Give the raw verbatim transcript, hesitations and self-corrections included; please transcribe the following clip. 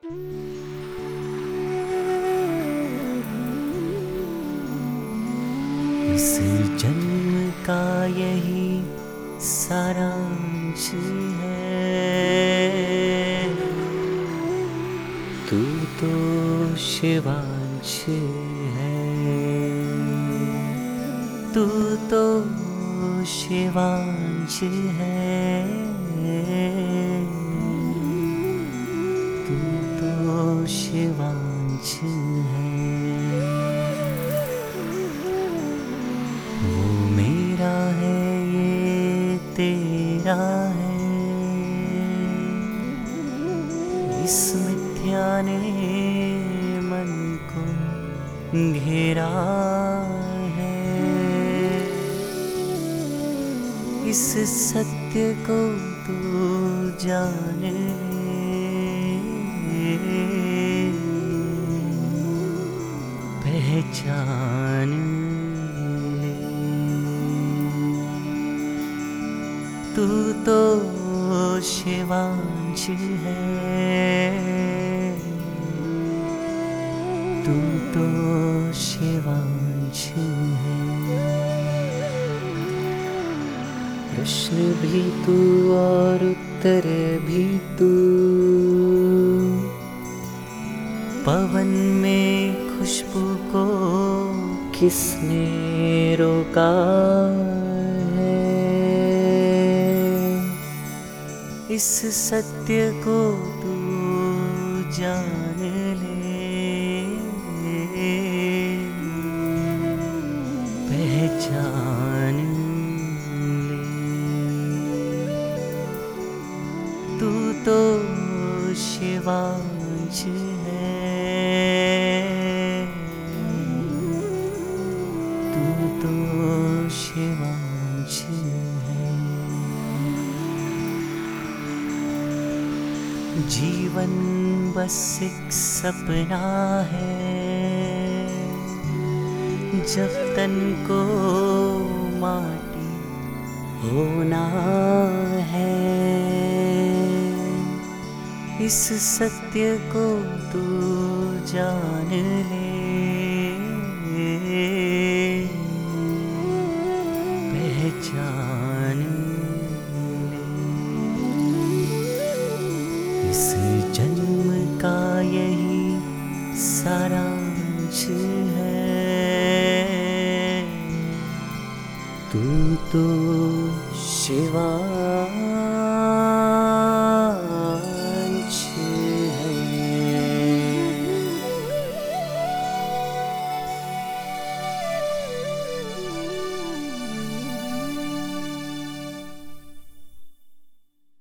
इस जन्म का यही सारांश है, तू तो शिवांश है, तू तो शिवांश है, तू तो शिवांश है। वो मेरा है, ये तेरा है, इस मिथ्या ने मन को घेरा है, इस सत्य को तू जान ले, पहचान ले। तू तो शिवांश है, तू तो शिवांश है। प्रश्न भी तू और उत्तर भी तू, पवन में खुशबू को किसने रोका है, इस सत्य को तू जान ले, पहचान ले। तू तो शिवांश है, तू तो शिवांश है। जीवन बस एक सपना है, जब तन को माटी होना है, इस सत्य को तू जान ले, पहचान ले। इस जन्म का यही सारांश है, तू तो शिवा